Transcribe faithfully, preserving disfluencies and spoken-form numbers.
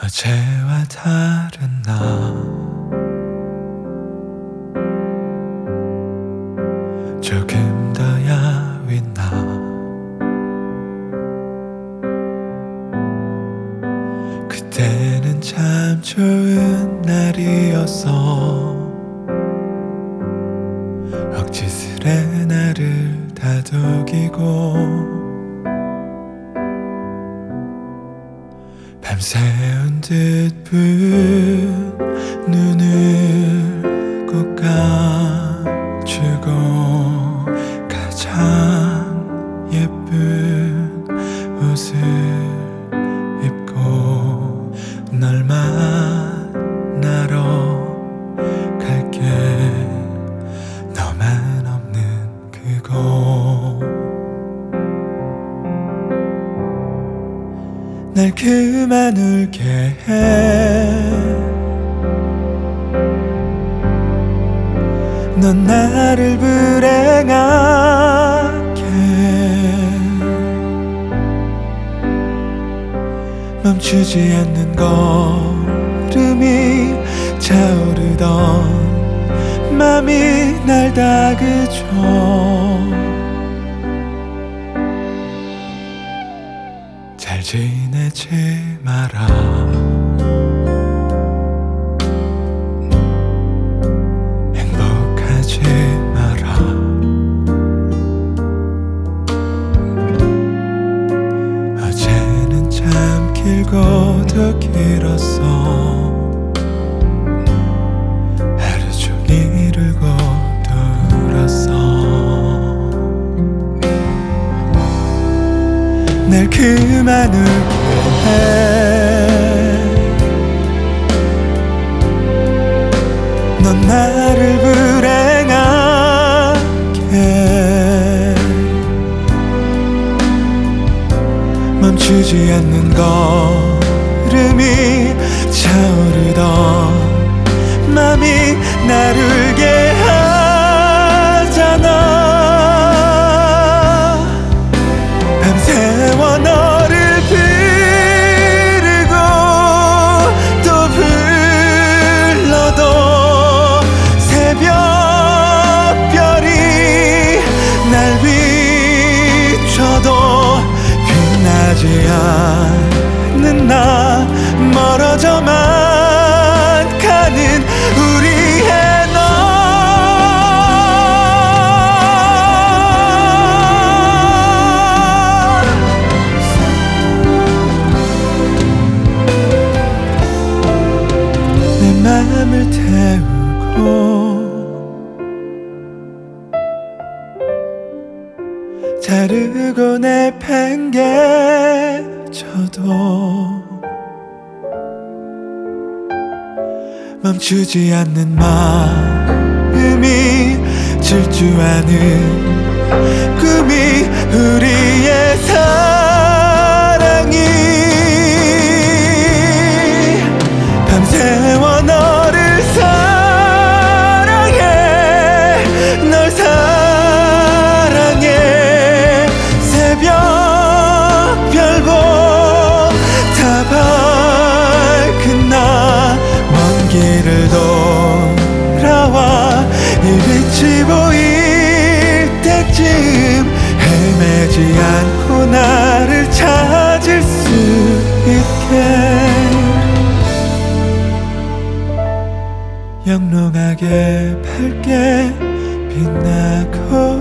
어제와 다른 나 조금 더 야윈 나 그때는 참 좋은 날이었어 억지스레 나를 다독이고 밤새운 듯 부은 눈을 꼭 감추고 가장 예쁜 옷을 입고 널 만나러 갈게 너만 없는 그곳 날 그만 울게 해 넌 나를 불행하게 멈추지 않는 걸음이 차오르던 맘이 날 다그쳐 잘 지내지 마라 행복하지 마라 어제는 참 길고 더 길었어 하루 종일 울고 또 울었어 날 그만 울게 해 넌 나를 불행하게 멈추지 않는 걸음이 차오르던 맘이 날 울게 하잖아 밤새워 너를 부르고 또 불러도 새벽별이 날 비춰도 빛나지 않는 나 멀어져만 가는 우리의 맘을 태우고 자르고 내팽개쳐도 멈추지 않는 마음이 질주하는 꿈이 우리의 사랑이 밤새워 너를 사랑해 널 사랑해 새벽별보다 밝은 나 먼 길을 돌아와 이 빛이 보일 때쯤 헤매지 않고 나를 찾을 수 있게 영롱하게 밝게 빛나고